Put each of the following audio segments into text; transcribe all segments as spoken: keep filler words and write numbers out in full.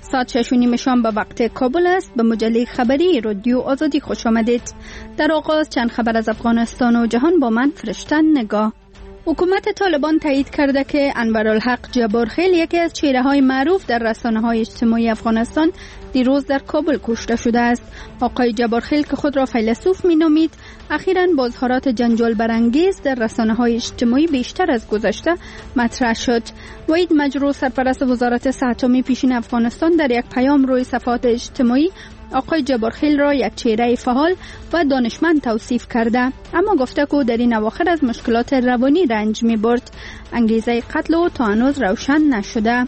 ساعت شش و نیم شام به وقت کابل است. به مجله خبری رادیو آزادی خوش آمدید. در آغاز چند خبر از افغانستان و جهان با من فرشتن نگاه. حکومت طالبان تایید کرده که انورالحق جبارخیل، یکی از چهره‌های معروف در رسانه‌های اجتماعی افغانستان، دیروز در کابل کشته شده است. آقای جبارخیل که خود را فیلسوف می‌نامید، اخیراً با اظهارات جنجال برانگیز در رسانه‌های اجتماعی بیشتر از گذشته مطرح شد. وحید مجروح، سرپرست وزارت صحت عامه پیشین افغانستان، در یک پیام روی صفحات اجتماعی آقای جبارخیل را یک چهره فعال و دانشمند توصیف کرده، اما گفته که در این اواخر از مشکلات روانی رنج می برد. انگیزه قتل او تا هنوز روشن نشده.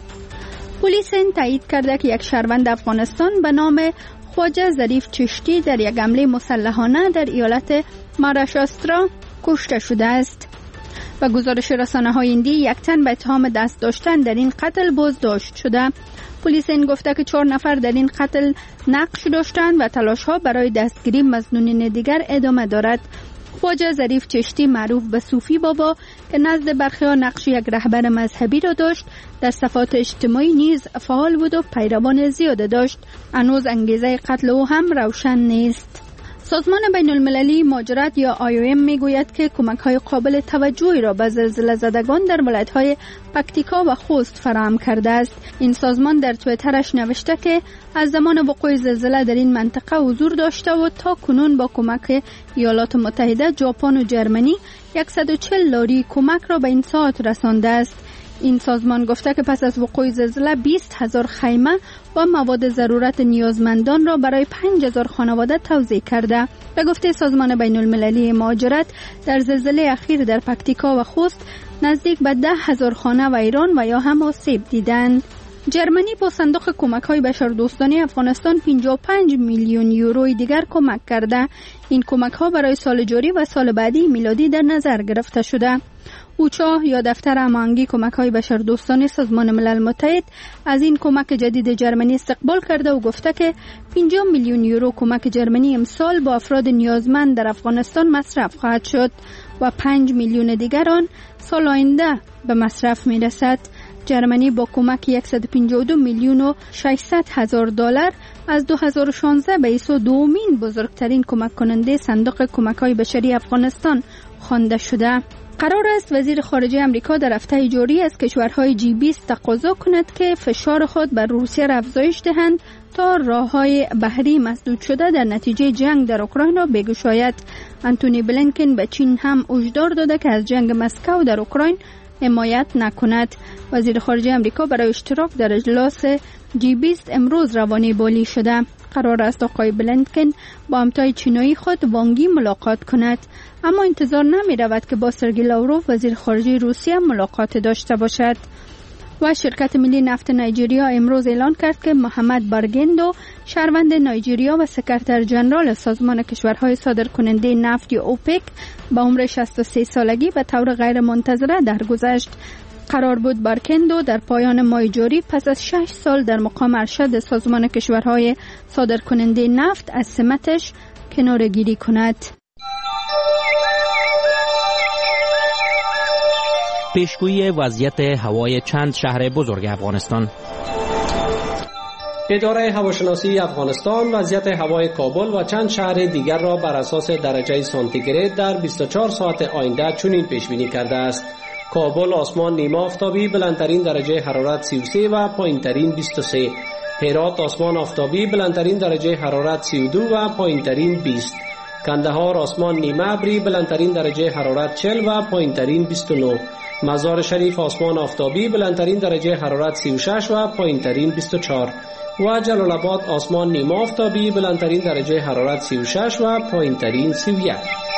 پلیس هند تایید کرده که یک شهروند افغانستان به نام خواجه ظریف چشتی در یک حمله مسلحانه در ایالت مهاراشترا کشته شده است. و گزارش رسانه‌های هندی، یک تن به اتهام دست داشتن در این قتل بازداشت شده. پلیس این گفته که چهار نفر در این قتل نقش داشتند و تلاش‌ها برای دستگیری مظنونین دیگر ادامه دارد. خواجه ظریف چشتی، معروف به صوفی بابا، که نزد برخی‌ها نقش یک رهبر مذهبی را داشت، در صفحات اجتماعی نیز فعال بود و پیروان زیاد داشت. هنوز انگیزه قتل او هم روشن نیست. سازمان بین المللی مهاجرت یا آی او ام میگوید که کمک‌های قابل توجهی را به زلزله زدگان در ولایت‌های پکتیکا و خوست فراهم کرده است. این سازمان در توییترش نوشته که از زمان وقوع زلزله در این منطقه حضور داشته و تا کنون با کمک ایالات متحده، ژاپن و جرمنی صد و چهل لاری کمک را به این ساعت رسانده است. این سازمان گفته که پس از وقوع زلزله بیست هزار خیمه و مواد ضرورت نیازمندان را برای پنج هزار خانواده توزیع کرده. به گفته سازمان بین المللی مهاجرت، در زلزله اخیر در پکتیکا و خوست نزدیک به ده هزار خانه و ایران و یا هم آسیب دیدند. جرمنی با صندوق کمک‌های بشردوستانه افغانستان پنجاه و پنج میلیون یوروی دیگر کمک کرده. این کمک‌ها برای سال جاری و سال بعدی میلادی در نظر گرفته شده. اوچا یا دفتر هماهنگی کمک‌های بشردوستانه سازمان ملل متحد از این کمک جدید جرمنی استقبال کرده و گفته که پنجاه میلیون یورو کمک جرمنی امسال با افراد نیازمند در افغانستان مصرف خواهد شد و پنج میلیون دیگر آن سال آینده به مصرف می‌رسد. جرمنی با کمک صد و پنجاه و دو میلیون و ششصد هزار دلار از دو هزار و شانزده به ایسو دومین بزرگترین کمک کننده صندوق کمک‌های بشری افغانستان خوانده شده. قرار است وزیر خارجه امریکا در هفته جاری از کشورهای جی بیست تقاضا کند که فشار خود بر روسیه را افزایش دهند تا راه‌های بحری مسدود شده در نتیجه جنگ در اوکراین را بگشاید. انتونی بلینکن به چین هم هشدار داده که از جنگ مسکو در اوکراین حمایت نکند. وزیر خارجه امریکا برای اشتراک در اجلاس جی بیست امروز روانه بالی شده. قرار است آقای بلینکن با همتای چینی خود وانگی ملاقات کند، اما انتظار نمی رود که با سرگئی لاوروف وزیر خارجه روسیه ملاقات داشته باشد. و شرکت ملی نفت نایجریا امروز اعلان کرد که محمد بارگندو، شهروند نایجریا و سکرتر ژنرال سازمان کشورهای صادرکننده نفت یا اوپک، به عمر شصت و سه سالگی به طور غیر منتظره درگذشت. قرار بود بارگندو در پایان ماه جاری پس از شش سال در مقام ارشد سازمان کشورهای صادرکننده نفت از سمتش کناره‌گیری کند. پیشگویی وضعیت هوای چند شهر بزرگ افغانستان. اداره هواشناسی افغانستان وضعیت هوای کابل و چند شهر دیگر را بر اساس درجه سانتیگراد در بیست و چهار ساعت آینده چنین پیش بینی کرده است: کابل آسمان نیمه آفتابی، بلندترین درجه حرارت سی و سه و پایینترین بیست و سه. هرات آسمان آفتابی، بلندترین درجه حرارت سی و دو و پایینترین بیست. کندهار آسمان نیمه ابری، بلندترین درجه حرارت چهل و پایینترین بیست و نه. مزار شریف آسمان آفتابی، بلندترین درجه حرارت سی و شش و پایینترین بیست و چهار. و جلال آباد آسمان نیمه آفتابی، بلندترین درجه حرارت سی و شش و پایینترین سی و یک.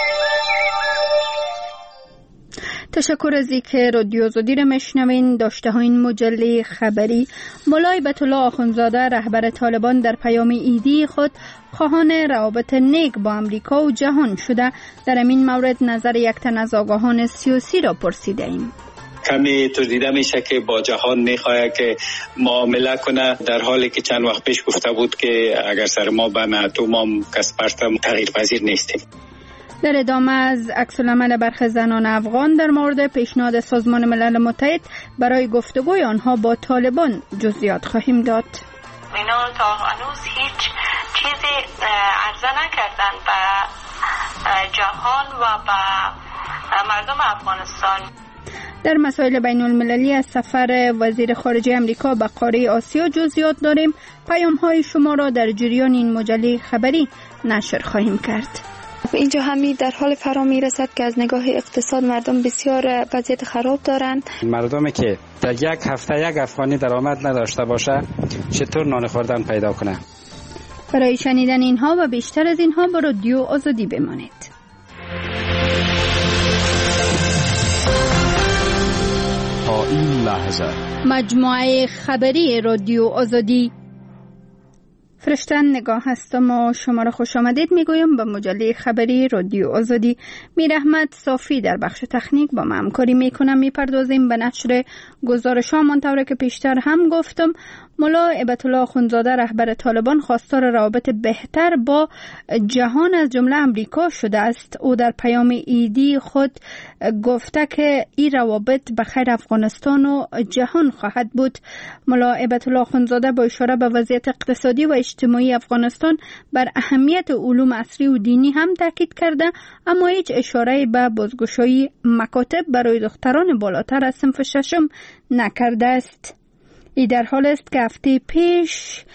تشکر از اینکه رادیو آزادی را میشنوین. داشته ها این مجله خبری. مولای بیت الله آخوندزاده، رهبر طالبان، در پیام عیدی خود خواهان روابط نیک با امریکا و جهان شده. در این مورد نظر یک تن از آگاهان سیاسی را پرسیده ایم. کمی تو دیده میشه که با جهان میخواه که معامله کنه، در حالی که چند وقت پیش گفته بود که اگر سر ما به ناتو ما کس پرتم تغییر پذیر نیستیم. در ادامه از عکس‌العمل برخی زنان افغان در مورد پیشنهاد سازمان ملل متحد برای گفتگوی آنها با طالبان جزئیات خواهیم داد. اینا تا هنوز هیچ چیزی عرضه نکردن به جهان و به مردم افغانستان. در مسائل بین المللی از سفر وزیر خارجه امریکا به قاره آسیا جزئیات داریم. پیام های شما را در جریان این مجله خبری نشر خواهیم کرد. اینجا همی در حال فرا می رسد که از نگاه اقتصاد مردم بسیار وضعیت خراب دارند. مردمی که در یک هفته یک افغانی درآمد نداشته باشه چطور نان خوردن پیدا کنه؟ برای شنیدن اینها و بیشتر از اینها با رادیو آزادی بمانید. تا این لحظه مجموعه خبری رادیو آزادی. فرشتن نگاه هستم و شما را خوش آمدید میگویم به مجله خبری رادیو آزادی. میر احمد صافی در بخش تکنیک با ما همکاری میکنم. میپردازیم به نشر گزارش ها. منطوره که پیشتر هم گفتم ملا هیبت الله اخوندزاده رهبر طالبان خواستار روابط بهتر با جهان از جمله امریکا شده است. او در پیام ایدی خود گفته که این روابط به خیر افغانستان و جهان خواهد بود. ملا هیبت الله اخوندزاده با اشاره به وضعیت اقتصادی و اجتماعی افغانستان بر اهمیت علوم عصری و دینی هم تاکید کرده، اما هیچ اشاره به بازگشایی مکاتب برای دختران بالاتر از صنف ششم نکرده است. ای در حال است که هفته پیش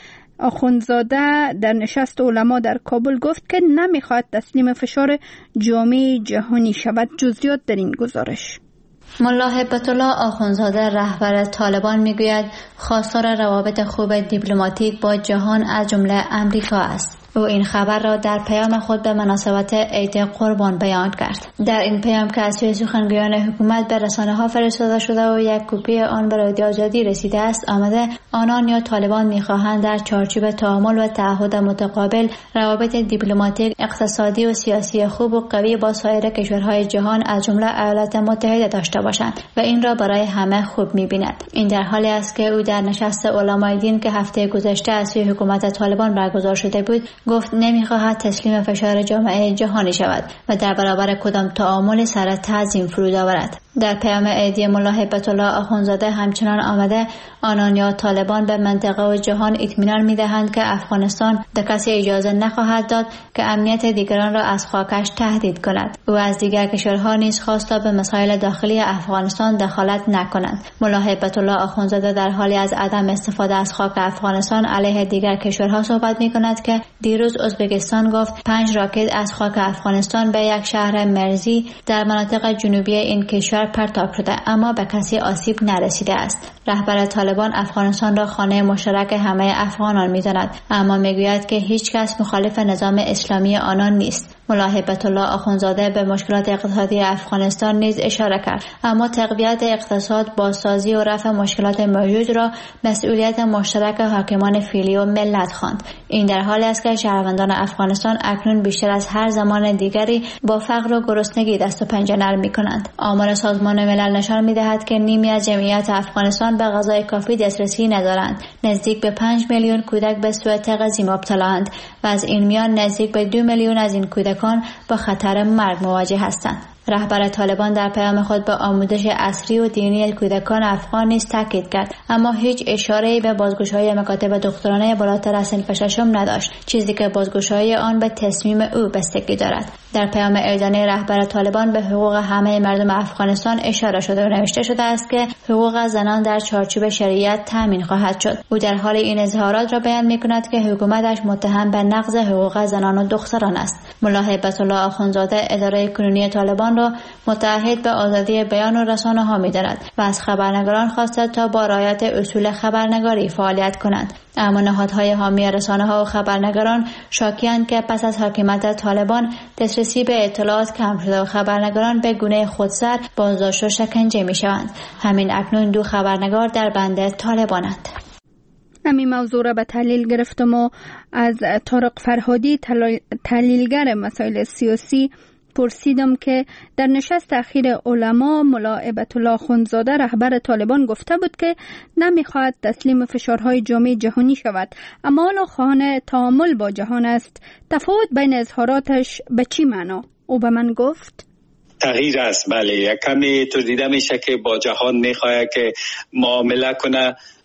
اخوندزاده در نشست علما در کابل گفت که نمیخواهد تسلیم فشار جامعه جهانی شود. جزئیات در این گزارش. ملا هیبت الله اخوندزاده رهبر طالبان میگوید خواستار روابط خوب دیپلماتیک با جهان از جمله امریکا است. او این خبر را در پیام خود به مناسبت عید قربان بیان کرد. در این پیام که از سوی سخنگویان حکومت به رسانه‌ها فرستاده شده و یک کپی آن به رادیو آزادی رسیده است آمده آنان یا طالبان می‌خواهند در چارچوب تعامل و تعهد متقابل روابط دیپلماتیک، اقتصادی و سیاسی خوب و قوی با سایر کشورهای جهان از جمله ایالات متحده داشته باشند و این را برای همه خوب می‌بیند. این در حالی است که او در نشست علمای دین که هفته گذشته از سوی حکومت طالبان برگزار شده بود گفت نمیخواهد تسلیم فشار جامعه جهانی شود و در برابر کدام تعامل سر تعظیم فرود آورد. در پیام عیدی ملا هیبت الله اخوندزاده همچنان آمده آنان یا طالبان به منطقه و جهان اطمینان میدهند که افغانستان به کسی اجازه نخواهد داد که امنیت دیگران را از خاکش تهدید کند. او از دیگر کشورها نیز خواست تا به مسائل داخلی افغانستان دخالت نکنند. ملا هیبت الله اخوندزاده در حالی از عدم استفاده از خاک افغانستان علیه دیگر کشورها صحبت میکند که دیروز ازبکستان گفت پنج راکت از خاک افغانستان به یک شهر مرزی در مناطق جنوبی این کشور پرتاب شده اما به کسی آسیب نرسیده است. رهبر طالبان افغانستان را خانه مشترک همه افغانان می‌داند اما میگوید که هیچ کس مخالف نظام اسلامی آنان نیست. ملا هیبت الله اخوندزاده به مشکلات اقتصادی افغانستان نیز اشاره کرد اما تقویت اقتصاد، بازسازی و رفع مشکلات موجود را مسئولیت مشترک حاکمان فعلی و ملت خواند. این در حالی است که شهروندان افغانستان اکنون بیشتر از هر زمان دیگری با فقر و گرسنگی دست و پنجه نرم می‌کنند. آمار سازمان ملل نشان می‌دهد که نیمی از جمعیت افغانستان به غذای کافی دسترسی ندارند. نزدیک به پنج میلیون کودک به سوء تغذیه مبتلااند و از این میان نزدیک به دو میلیون از این کودکان با خطر مرگ مواجه هستند. رهبر طالبان در پیام خود به آموزش عصری و دینی کودکان افغان نیز تاکید کرد اما هیچ اشاره‌ای به بازگشایی مکاتب دخترانه بالاتر از صنف ششم نداشت، چیزی که بازگشایی آن به تصمیم او بستگی دارد. در پیام اعلانی رهبر طالبان به حقوق همه مردم افغانستان اشاره شده و نوشته شده است که حقوق زنان در چارچوب شریعت تامین خواهد شد. او در حال این اظهارات را بیان می‌کند که حکومتش متهم به نقض حقوق زنان و دختران است. ملا هیبت الله اخوندزاده اداره کنونی طالبان را متعهد به آزادی بیان و رسانه‌ها می‌داند و از خبرنگاران خواسته تا با رعایت اصول خبرنگاری فعالیت کنند. اما نهادهای حامی رسانه‌ها و خبرنگاران شاکی‌اند که پس از حاکمیت طالبان دسترسی به اطلاعات کم شده و خبرنگاران به گونه خودسر بازداشت و شکنجه می‌شوند. همین اکنون دو خبرنگار در بند طالبانند. همین موضوع را به تحلیل گرفتم و از طارق فرهادی تحلیلگر مسائل سیاسی پرسیدم که در نشست اخیر علما ملا هیبت الله اخوندزاده رهبر طالبان گفته بود که نمیخواهد تسلیم فشارهای جامعه جهانی شود اما حالا خواهان تعامل با جهان است. تفاوت بین اظهاراتش به چی معنا؟ او به من گفت تغییر است. بله، یک کمی تو دیده میشه که با جهان میخواد که معامله کنه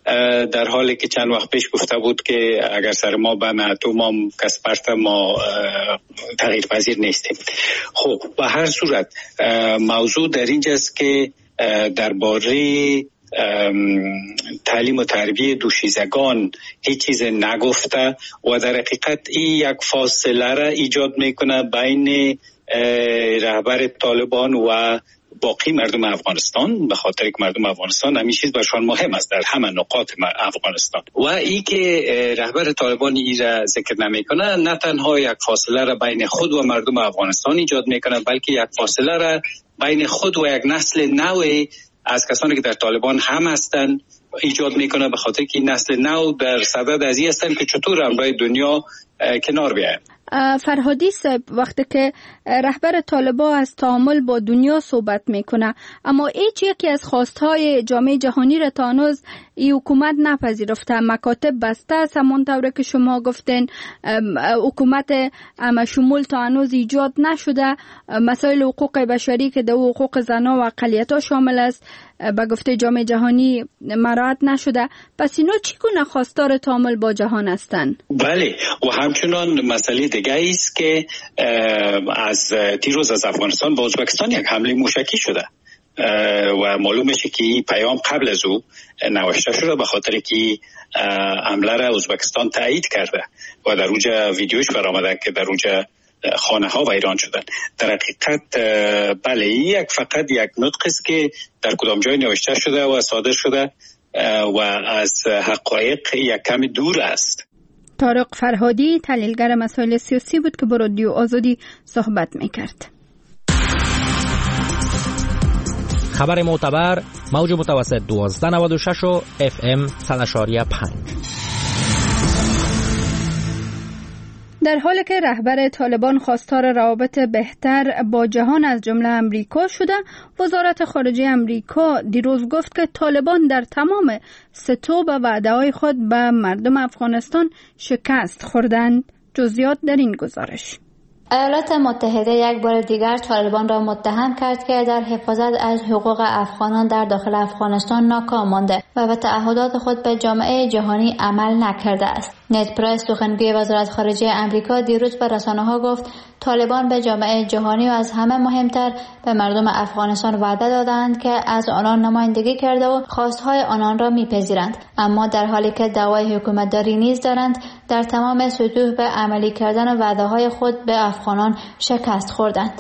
در حالی که چند وقت پیش گفته بود که اگر سر ما به اتم ما کسپرت ما تغییر پذیر نیستیم. خب به هر صورت موضوع در اینجاست که درباره تعلیم و تربیه دوشیزگان هیچ چیز نگفته و در حقیقت این یک فاصله را ایجاد میکنه بین رهبر طالبان و باقی مردم افغانستان، به خاطر که مردم افغانستان همین چیز برشان مهم است در همه نقاط افغانستان. و این که رهبر طالبان این را ذکر نمیکنه نه تنها یک فاصله را بین خود و مردم افغانستان ایجاد میکنه، بلکه یک فاصله را بین خود و یک نسل نوی از کسانی که در طالبان هم هستند ایجاد میکنه، به خاطر که این نسل نو در صدد از این هستند که چطور امروی دنیا کنار بیاید. فرهادی صاحب، وقتی که رهبر طالبان از تعامل با دنیا صحبت میکنه، اما هیچ یکی از خواستهای جامعه جهانی را تا هنوز این حکومت نپذیرفته، مکاتب بسته است، همونطور که شما گفتین حکومت شمول تا هنوز ایجاد نشده، مسائل حقوق بشری که در حقوق زنان و اقلیت‌ها شامل است به گفته جامعه جهانی مراعات نشده. پس اینا چگونه خواستار تعامل با جهان هستند؟ بله، و همچنان مسئله دیگه است که از دیروز از افغانستان به ازبکستان یک حمله موشکی شده و معلوم میشه که این پیام قبل از او نوشته شده، به خاطر که حمله را ازبکستان تایید کرده و در اونجا ویدیوش برآمده که در اونجا خانه ها ویران شدن. در حقیقت بله، یک فقط یک نطق است که در کدام جای نوشته شده و صادر شده و از حقایق یک کمی دور است. طارق فرهادی، تحلیلگر مسائل سیاسی بود که با رادیو آزادی صحبت میکرد. خبر معتبر، موج متوسط دوازده نود و شش و اف ام صد و پنج. در حالی که رهبر طالبان خواستار روابط بهتر با جهان از جمله امریکا شده، وزارت خارجه امریکا دیروز گفت که طالبان در تمام ستوب و وعده‌های خود به مردم افغانستان شکست خوردند. جزئیات در این گزارش. ایالات متحده یک بار دیگر طالبان را متهم کرد که در حفاظت از حقوق افغانان در داخل افغانستان ناکام مانده و به تعهدات خود به جامعه جهانی عمل نکرده است. نت پرایس، سخنگوی وزارت خارجه امریکا، دیروز به رسانه‌ها گفت طالبان به جامعه جهانی و از همه مهمتر به مردم افغانستان وعده دادند که از آنان نمایندگی کرده و خواستهای آنان را میپذیرند، اما در حالی که دعوای حکومتداری نیز دارند در تمام سطوح به عملی کردن وعده‌های خود به افغانان شکست خوردند.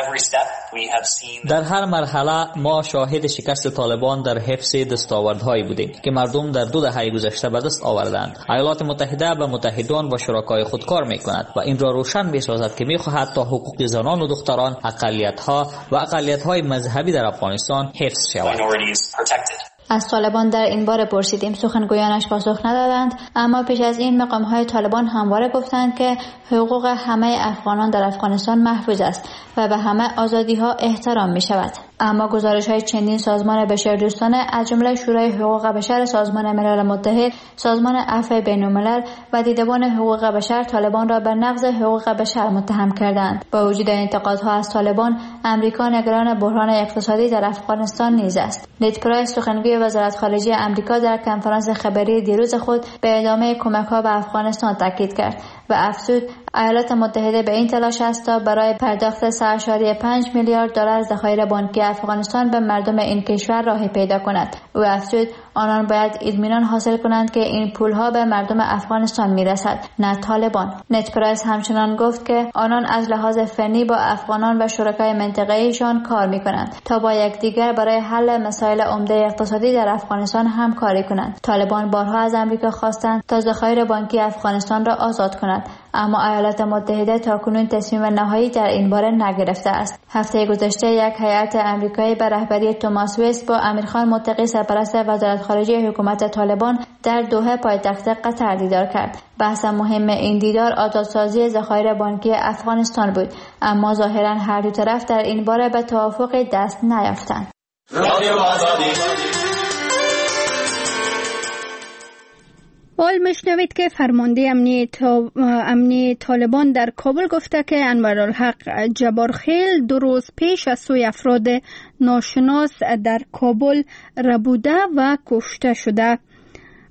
در هر مرحله ما شاهد شکست طالبان در حفظ دستاوردهایی بودیم که مردم در دو دهه گذشته به دست آوردند. ایالات متحده به متحدان و شرکای خود کار می‌کند و این را روشن می‌سازد که می‌خواهد تا حقوق زنان و دختران، اقلیت‌ها و اقلیت‌های مذهبی در افغانستان حفظ شود. از طالبان در این باره پرسیدیم، سخنگویانش پاسخ ندادند، اما پیش از این مقام‌های طالبان همواره گفتند که حقوق همه افغانان در افغانستان محفوظ است و به همه آزادی‌ها احترام می‌شود. اما گزارش‌های چندین سازمان بشردوستانه از جمله شورای حقوق بشر سازمان ملل متحد، سازمان عفو بین‌الملل و دیدبان حقوق بشر طالبان را به نقض حقوق بشر متهم کردند. با وجود انتقادها از طالبان، امریکا نگران بحران اقتصادی در افغانستان نیز است. نت پرایس، سخنگوی وزارت خارجه امریکا، در کنفرانس خبری دیروز خود به ادامه کمک‌ها به افغانستان تاکید کرد و افزود ایالات متحده به این تلاش است تا برای پرداخت سه ممیز پنج میلیارد دلار ذخایر بانکی افغانستان به مردم این کشور راه پیدا کند. او افزود آنان باید اطمینان حاصل کنند که این پولها به مردم افغانستان میرسد، نه طالبان. نت پرایس همچنان گفت که آنان از لحاظ فنی با افغانان و شرکای منطقه‌ایشان کار میکنند تا با یکدیگر برای حل مسائل عمده اقتصادی در افغانستان همکاری کنند. طالبان بارها از امریکا خواستند تا ذخایر بانکی افغانستان را آزاد کند، اما ایالات متحده تاکنون تصمیم نهایی در این باره نگرفته است. هفته گذشته یک هیئت آمریکایی به رهبری توماس وست با امیرخان متقی، سرپرست وزارت خارجه حکومت طالبان، در دوحه پایتخت قطر دیدار کرد. بحث مهم این دیدار آزادسازی ذخایر بانکی افغانستان بود، اما ظاهرا هر دو طرف در این باره به توافق دست نیافتند. حال میشنوید که فرمانده امنی, تا... امنی طالبان در کابل گفته که انورالحق جبارخیل دو روز پیش از سوی افراد ناشناس در کابل ربوده و کشته شده.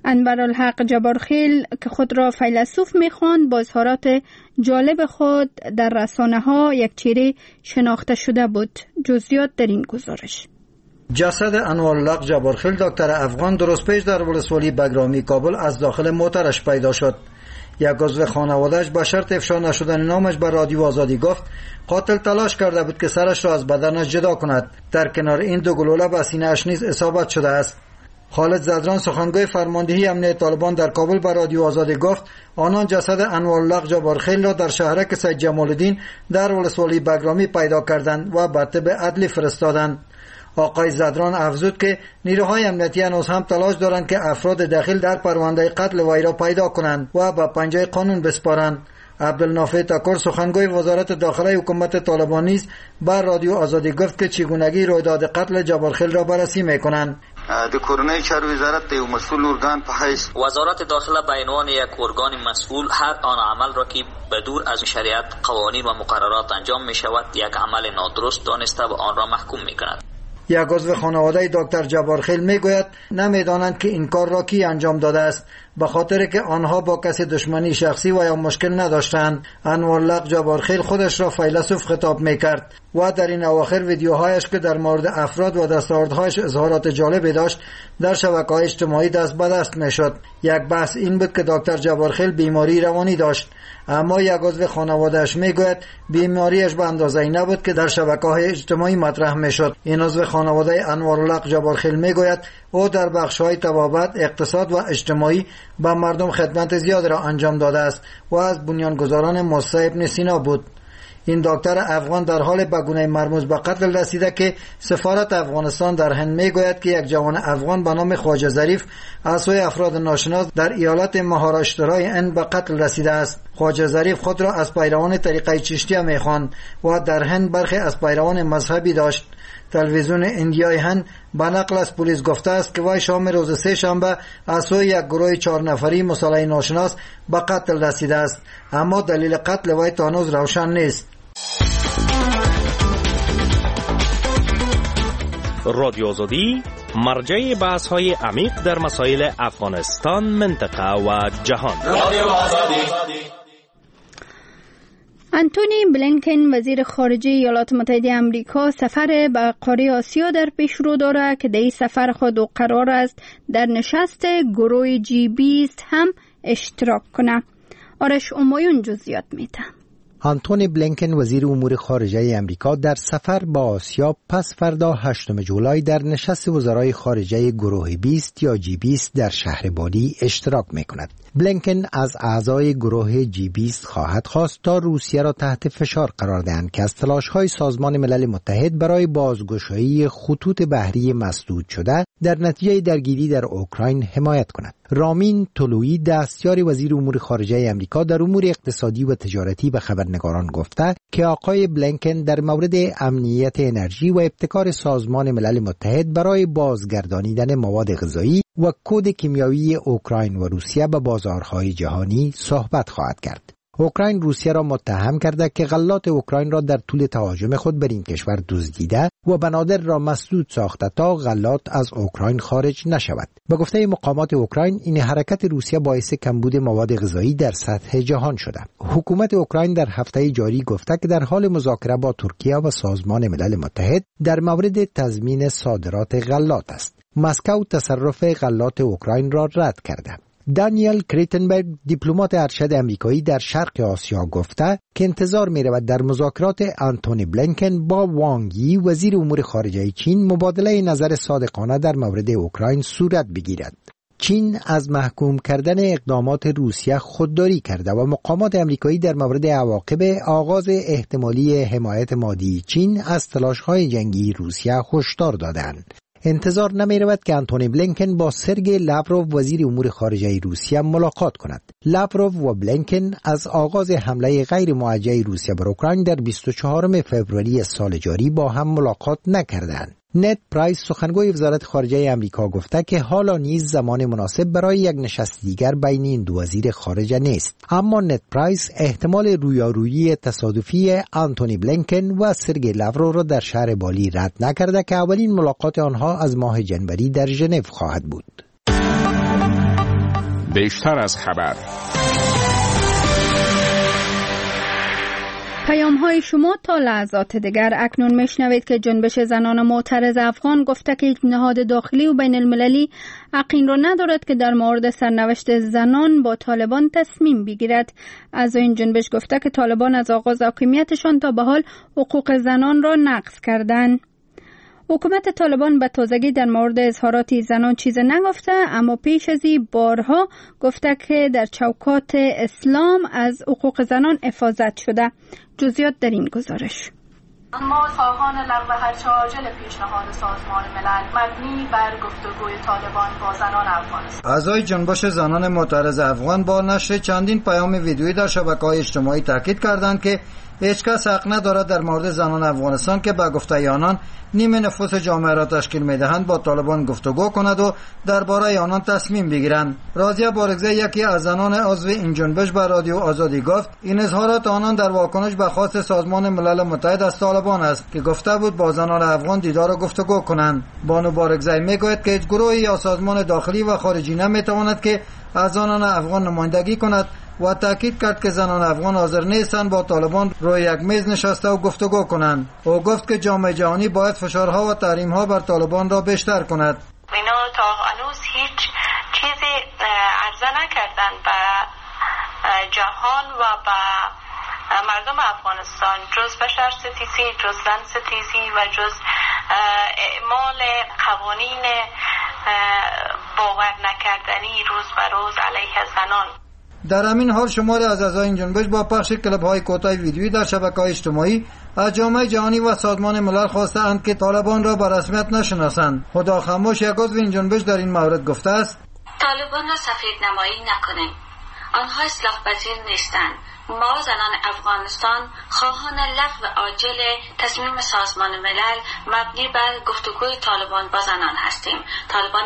انورالحق جبارخیل که خود را فیلسوف می‌خواند با اظهارات جالب خود در رسانه‌ها یک چهره شناخته شده بود. جزئیات در این گزارش. جسد انورالحق جبارخیل دکتر افغان درست پیش در ولسوالی بگرامی کابل از داخل موترش پیدا شد. یک عضو خانواده‌اش به شرط افشا نشدن نامش بر رادیو آزادی گفت قاتل تلاش کرده بود که سرش را از بدنش جدا کند. در کنار این دو گلوله به سینه‌اش نیز اصابت شده است. خالد زدران سخنگوی فرماندهی امنیت طالبان در کابل به رادیو آزادی گفت آنان جسد انورالحق جبارخیل را در شهرک سید جمال الدین در ولسوالی بگرامی پیدا کردند و به طب عدلی فرستادند. آقای زدران افزود که نیروهای امنیتی هنوز هم تلاش دارند که افراد دخیل در پرونده قتل وی را پیدا کنند و به پنجه قانون بسپارند. عبدالنافع تکور سخنگوی وزارت داخله حکومت طالبان نیز بر رادیو آزادی گفت که چگونگی رویداد قتل جبارخیل را بررسی میکنند. د کورنۍ چارو وزارت د یو مسئول ارگان په حیث وزارت داخله به عنوان یک ارگان مسئول هر آن عمل را که به دور از شریعت، قوانین و مقررات انجام می شود یک عمل نادرست دانسته و آن را محکوم می کند. یک عضو خانواده دکتر جبارخیل میگوید نمیدانند که این کار را کی انجام داده است، به خاطر که آنها با کسی دشمنی شخصی و یا مشکل نداشتند. انورالحق جبارخیل خودش را فیلسوف خطاب میکرد و در این اواخر ویدیوهایش که در مورد افراد و دستاوردهایش اظهارات جالبی داشت در شبکه‌های اجتماعی دست به دست میشد. یک بحث این بود که دکتر جبارخیل بیماری روانی داشت، اما یک عضو خانواده‌اش میگوید بیماریش به اندازه ای نبود که در شبکه‌های اجتماعی مطرح میشد. این عضو خانواده انورالحق جبارخیل میگوید او در بخش‌های تبابت، اقتصاد و اجتماعی به مردم خدمت زیاد را انجام داده است و از بنیانگذاران موسی ابن سینا بود. این دکتر افغان در حال به گونه مرموز به قتل رسیده که سفارت افغانستان در هند میگوید که یک جوان افغان به نام خواجه ظریف از سوی افراد ناشناس در ایالت مهاراشترای هند به قتل رسیده است. خواجه ظریف خود را از پیروان طریقه چشتیه میخواند و در هند برخی از پیروان مذهبی داشت. تلویزیون اندیای هند به نقل از پلیس گفته است که وی شام روز سه شنبه از سوی یک گروه چهار نفری مسلح ناشناس به قتل رسیده است، اما دلیل قتل وی تا هنوز روشن نیست. رادیو آزادی مرجع بحث های عمیق در مسائل افغانستان، منطقه و جهان. رادیو آزادی. انتونی بلینکن وزیر خارجه ایالات متحده آمریکا سفر به قاره آسیا در پیش رو دارد که در این سفر خود قرار است در نشست گروه جی بیست هم اشتراک کنه. آرش امایون جزئیات میده. انتونی بلینکن وزیر امور خارجه امریکا در سفر به آسیا پس فردا هشتم جولای در نشست وزرای خارجه گروه بیست یا جی بیست در شهر بالی اشتراک میکند. بلینکن از اعضای گروه جی بیست خواهد خواست تا روسیه را تحت فشار قرار دهند که از تلاش‌های سازمان ملل متحد برای بازگشایی خطوط بحری مسدود شده در نتیجه درگیری در اوکراین حمایت کند. رامین طلویی دستیار وزیر امور خارجه امریکا در امور اقتصادی و تجارتی به خبرنگاران گفته که آقای بلینکن در مورد امنیت انرژی و ابتکار سازمان ملل متحد برای بازگردانیدن مواد غذایی و کد کیمیایی اوکراین و روسیه به بازارهای جهانی صحبت خواهد کرد. اوکراین روسیه را متهم کرده که غلات اوکراین را در طول تهاجم خود بر این کشور دزدیده و بنادر را مسدود ساخته تا غلات از اوکراین خارج نشود. به گفته مقامات اوکراین این حرکت روسیه باعث کمبود مواد غذایی در سطح جهان شده. حکومت اوکراین در هفته جاری گفته که در حال مذاکره با ترکیه و سازمان ملل متحد در مورد تضمین صادرات غلات است. مسکو تصرف غلات اوکراین را رد کرده. دانیل کریتنبرگ دیپلمات ارشد امریکایی در شرق آسیا گفته که انتظار می رود در مذاکرات انتونی بلینکن با وانگ یی وزیر امور خارجه چین مبادله نظر صادقانه در مورد اوکراین صورت بگیرد. چین از محکوم کردن اقدامات روسیه خودداری کرده و مقامات امریکایی در مورد عواقب آغاز احتمالی حمایت مادی چین از تلاش‌های جنگی روسیه هشدار دادند. انتظار نمی رود که انتونی بلینکن با سرگئی لاوروف وزیر امور خارجه روسیه ملاقات کند. لاوروف و بلینکن از آغاز حمله غیر موجه روسیه بر اوکراین در بیست و چهارم فوریه سال جاری با هم ملاقات نکردند. نت پرایس سخنگوی وزارت خارجه امریکا گفته که حالا نیز زمان مناسب برای یک نشست دیگر بین این دو وزیر خارجه نیست. اما نت پرایس احتمال رویارویی تصادفی انتونی بلینکن و سرگئی لاوروف را در شهر بالی رد نکرده که اولین ملاقات آنها از ماه جنوری در ژنو خواهد بود. بیشتر از خبر. پیام های شما تا لحظات دیگر. اکنون میشنوید که جنبش زنان معترض افغان گفته که نهاد داخلی و بین المللی یقین را ندارد که در مورد سرنوشت زنان با طالبان تصمیم بگیرد. از این جنبش گفته که طالبان از آغاز حاکمیتشان تا به حال حقوق زنان را نقض کردند. حکومت طالبان به تازگی در مورد اظهارات زنان چیز نگفته، اما پیش از این بارها گفته که در چوکات اسلام از حقوق زنان حفاظت شده. جزئیات در این گزارش. ما خواهان لغو هرچه عاجل پیشنهاد سازمان ملل مبنی بر گفتگوی طالبان با زنان افغانستان. اعضای جنبش زنان معترض افغان با نشر چندین پیام ویدیویی در شبکه‌های اجتماعی تاکید کردند که هیچ کس حق ندارد در مورد زنان افغانستان که به گفته آنان نیمه نفوس جامعه را تشکیل می‌دهند با طالبان گفتگو کند و درباره آنان تصمیم بگیرند. راضیه بارگزی، یکی از زنان عضو این جنبش، به رادیو آزادی گفت این اظهارات آنان در واکنش به خواست سازمان ملل متحد از طالبان است که گفته بود با زنان افغان دیدار و گفتگو کنند. بانو بارگزی میگوید که هیچ گروهی یا سازمان داخلی و خارجی نمیتواند که از زنان افغان نمایندگی کند و تاکید کرد که زنان افغان حاضر نیستند با طالبان روی یک میز نشسته و گفتگو کنند. او گفت که جامعه جهانی باید فشارها و تحریم‌ها بر طالبان را بیشتر کند. اینا تا هنوز هیچ چیزی عرضه نکردن به جهان و به مردم افغانستان جز بشر ستیزی، جز زن ستیزی و جز اعمال قوانین باور نکردنی روز به روز علیه زنان. در همین حال شماری از اعضای این جنبش با پخش کلیپ‌های کوتاه ویدیویی در شبکه‌های اجتماعی از جامعه جهانی و سازمان ملل خواستند که طالبان را به رسمیت نشناسند. خدا خاموش، یک عضو این جنبش در این مورد گفته است: طالبان را سفید نمایی نکنیم. آنها اصلاح پذیر نیستند. ما زنان افغانستان خواهان لغو عاجل تصمیم سازمان ملل مبنی بر گفتگوی طالبان با زنان هستیم. طالبان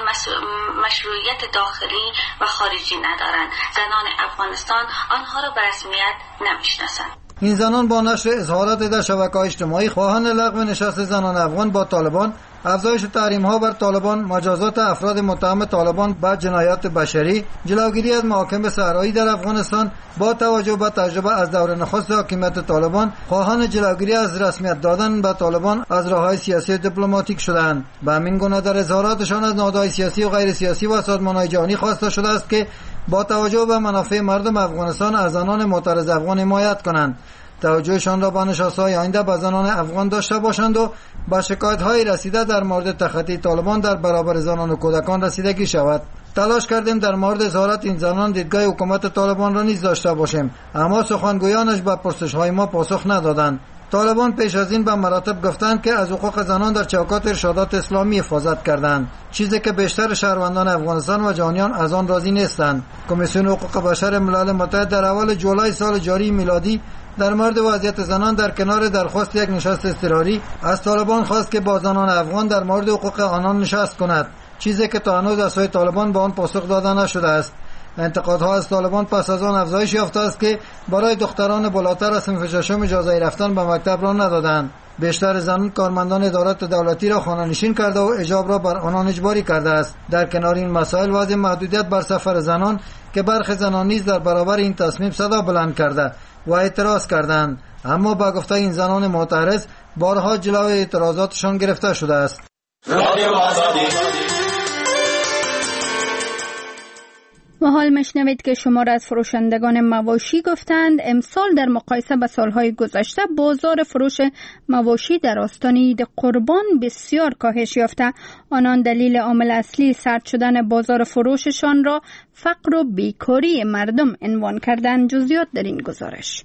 مشروعیت داخلی و خارجی ندارند. زنان افغانستان آنها را به رسمیت نمیشناسند. این زنان با نشر اظهارات در شبکه‌های اجتماعی خواهان لغو نشست زنان افغان با طالبان، افزایش تحریم‌ها بر طالبان، مجازات افراد متهم طالبان به جنایات بشری، جلوگیری از محاکم صحرایی در افغانستان با توجه به تجربه از دور نخست حاکمیت طالبان، خواهان جلوگیری از رسمیت دادن به طالبان از راه‌های سیاسی و دیپلماتیک شدند. به همین گونه در اظهاراتشان از نهادهای سیاسی و غیر سیاسی و سازمان‌های جهانی خواسته شده است که با توجه به منافع مردم افغانستان از زنان معترض افغان حمایت کنند، توجهشان را به نشست‌های آینده به زنان افغان داشته باشند و با شکایت‌های رسیده در مورد تخطی طالبان در برابر زنان و کودکان رسیدگی شود. تلاش کردیم در مورد اظهارات این زنان دیدگاه حکومت طالبان را نیز داشته باشیم، اما سخنگویانش به پرسش‌های ما پاسخ ندادند. طالبان پیش از این به مراتب گفتند که از حقوق زنان در چوکات ارشادات اسلامی حفاظت کردند، چیزی که بیشتر شهروندان افغانستان و جهانیان از آن راضی نیستند. کمیسیون حقوق بشر ملل متحد در اول جولای سال جاری میلادی در مورد وضعیت زنان در کنار درخواست یک نشست اضطراری از طالبان خواست که با زنان افغان در مورد حقوق آنان نشست کند، چیزی که تا هنوز از سوی طالبان به آن پاسخ داده نشده است. انتقادها از طالبان پس از آن افزایش یافته است که برای دختران بالاتر از صنف ششم اجازه رفتن به مکتب را ندادند. بیشتر زنان کارمندان ادارات دولتی را خانه‌نشین کرده و حجاب را بر آنان اجباری کرده است. در کنار این مسائل وضع محدودیت بر سفر زنان که برخی زنان نیز در برابر این تصمیم صدا بلند کرده و اعتراض کردند، اما با گفته این زنان معترض بارها جلوی اعتراضاتشان گرفته شده است. رادیو آزادی. و حال مشنوید که شمار از فروشندگان مواشی گفتند امسال در مقایسه با سالهای گذشته بازار فروش مواشی در آستان عید قربان بسیار کاهش یافته. آنان دلیل عامل اصلی سرد شدن بازار فروششان را فقر و بیکاری مردم عنوان کردند. جزئیات در این گزارش.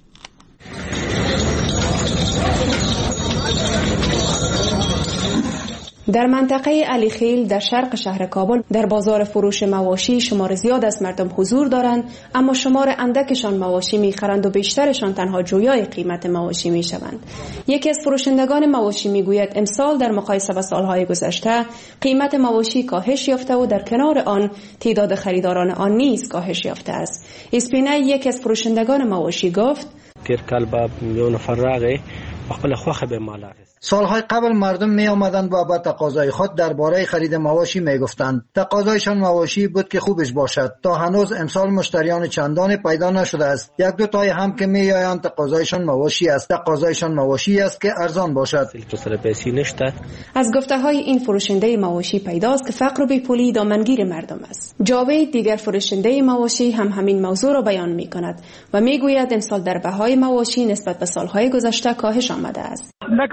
در منطقه علی خیل در شرق شهر کابل در بازار فروش مواشی شمار زیاد از مردم حضور دارند، اما شمار اندکشان مواشی می‌خرند و بیشترشان تنها جویای قیمت مواشی می‌شوند. یکی از فروشندگان مواشی می‌گوید امسال در مقایسه با سالهای گذشته قیمت مواشی کاهش یافته و در کنار آن تعداد خریداران آن نیز کاهش یافته است. اسپینای یکی از فروشندگان مواشی گفت تیر کال با یو نفر راغی خپل خوخه به مال است. سالهای قبل مردم می آمدند و با تقاضای خود درباره خرید مواشی می گفتند. تقاضایشان مواشی بود که خوبش باشد. تا هنوز امسال مشتریان چندان پیدا نشده است. یک دو تای هم که می آیند تقاضایشان مواشی است. تقاضایشان مواشی است که ارزان باشد. از گفته های این فروشنده مواشی پیداست که فقر و بیپولی دامنگیر مردم است. جاوید دیگر فروشنده مواشی هم همین موضوع را بیان می کند و می گوید امسال در بهای مواشی نسبت به سالهای گذشته کاهش آمده است.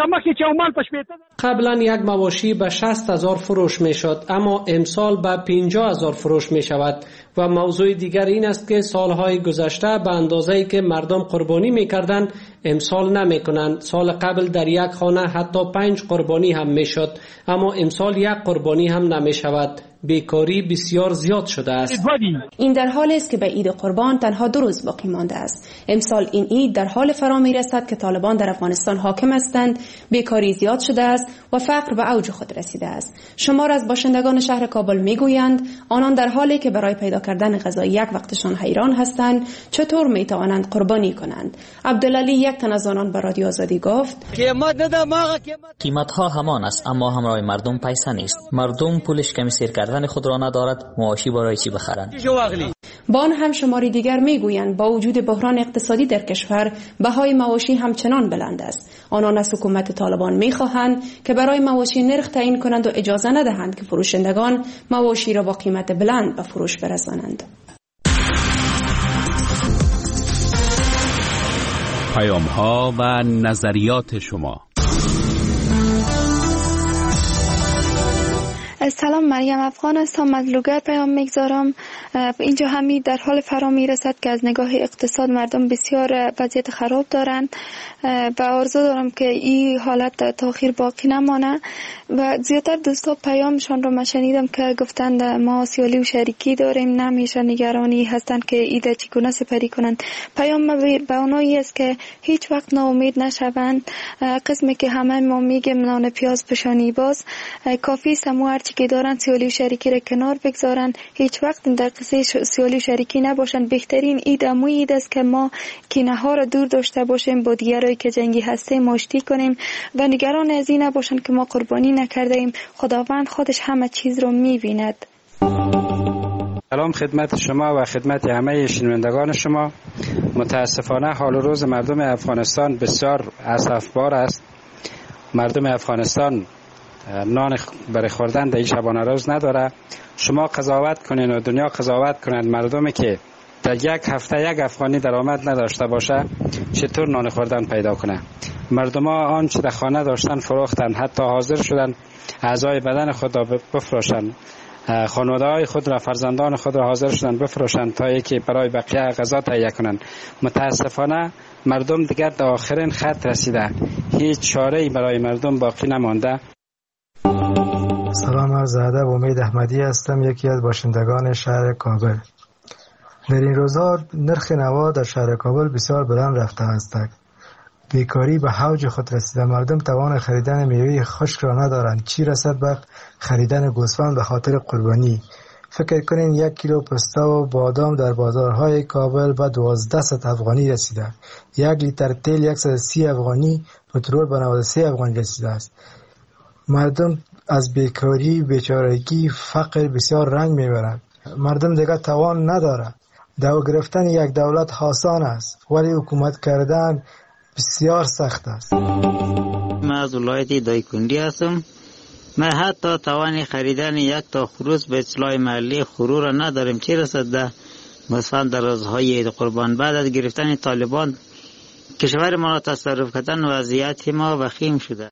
قبلا یک مواشی به شصت هزار فروش می شد اما امسال به پنجاه هزار فروش می شود و موضوع دیگر این است که سالهای گذشته به اندازه‌ای که مردم قربانی می کردند امسال نمی کنند. سال قبل در یک خانه حتی پنج قربانی هم می شد اما امسال یک قربانی هم نمی شود. بیکاری بسیار زیاد شده است. این در حالی است که به عید قربان تنها دو روز باقی مانده است. امسال این عید در حال فرا می رسد که طالبان در افغانستان حاکم هستند، بیکاری زیاد شده است و فقر به اوج خود رسیده است. شمار از باشندگان شهر کابل می گویند آنان در حالی که برای پیدا کردن غذای یک وقتشان حیران هستند چطور می توانند قربانی کنند. عبدالعلی یک تن از آنان به رادیو آزادی گفت قیمت ها همان است اما همراه مردم پیسه نیست. مردم پولش کمی سیر کردن خود را ندارد، مواشی برای چی بخرند؟ با آن هم شماری دیگر میگویند با وجود بحران اقتصادی در کشور بهای مواشی همچنان بلند است. آنان از حکومت طالبان میخواهند که برای مواشی نرخ تعیین کنند و اجازه ندهند که فروشندگان مواشی را با قیمت بلند به فروش برسانند. پیام ها و نظریات شما. سلام، مریم افغان هستم، از لوگر پیام میگذارم. اینجا همی در حال فرا میرسد که از نگاه اقتصاد مردم بسیار وضعیت خراب دارند و آرزو دارم که این حالت تاخیر باقی نمانه. و زیادتر دوستا پیامشان رو من شنیدم که گفتند ما سیالی و شریکی داریم، نمیشه نگرانی هستند که ایده چگونه سپری کنند. پیام به اونایی است که هیچ وقت ناامید نشوند. قسمی که همه ما میگیم نان پیاز پشانی باز، کافی سمو هرچی که دارن سیالی و شریکی را کنار بگذارن، هیچ وقت در قصه سیالی و شریکی نباشن. بهترین ایده مو ایده است که ما کینه ها را دور داشته باشیم، با دیگرایی که جنگی هستیم آشتی کنیم و نگران از این نباشن که ما قربانی نکرده ایم. خداوند خودش همه چیز رو میبیند. سلام خدمت شما و خدمت همه شنوندگان شما. متاسفانه حال و روز مردم افغانستان بسیار اسفبار است. مردم افغانستان نان برای خوردن در این شبانه روز نداره. شما قضاوت کنین و دنیا قضاوت کنند مردمی که در یک هفته یک افغانی درآمد نداشته باشه چطور نان خوردن پیدا کنه. مردم ها آنچه در خانه داشتن فروختن، حتی حاضر شدن اعضای بدن خود را بفروشن، خانواده های خود را، فرزندان خود را حاضر شدن بفروشن تا یکی برای بقیه غذا تهیه کنند. متاسفانه مردم دیگر در آخرین خط رسیده، هیچ چاره‌ای برای مردم باقی نمانده. سلام، عرض ادب، امید احمدی هستم، یکی از باشندگان شهر کابل. در این روزها نرخ نوا در شهر کابل بسیار بلند رفته است. بیکاری به اوج خود رسیده. مردم توان خریدن میوه خشک را ندارند، چی رسد به خریدن گوسفند به خاطر قربانی. فکر کنین یک کیلو پسته و بادام در بازارهای کابل به دوازده صد افغانی رسیده. یک لیتر تیل صد و سی افغانی، پترول به نود و سه افغانی رسیده است. مردم از بیکاری، بیچارگی، فقر بسیار رنج میبرند. مردم دیگر توان نداره. دو گرفتن یک دولت آسان است ولی حکومت کردن بسیار سخت است. من از ولایت دایکنډي هستم. من حتی توان خریدن یک تا خروس به اصلاح محلی خرو را نداریم، چه رسد ده مثلا در روزهای عید قربان. بعد از گرفتن طالبان کشور ما را تصرف کردن، وضعیت ما وخیم شده.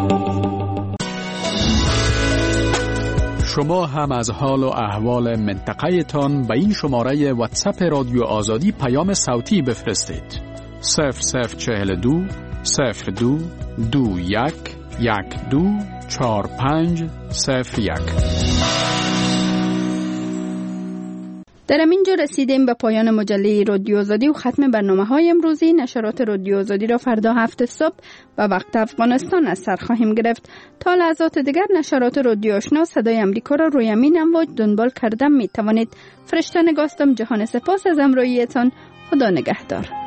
شما هم از حال و احوال منطقه تان به این شماره واتساپ رادیو آزادی پیام صوتی بفرستید. صفر صفر چهل دو صفر دو دو یک یک دو چهار پنج صفر یک. در اینجا رسیدیم به پایان مجله رادیو آزادی و ختم برنامه های امروزی. نشرات رادیو آزادی را فردا هفت صبح و وقت افغانستان از سر خواهیم گرفت. تا لحظات دیگر نشرات رادیو آشنا صدای امریکا را روی امین امواج دنبال کردن می توانید. فرشته نگاستم. جهان سپاس از همراهیتان. خدا نگهدار.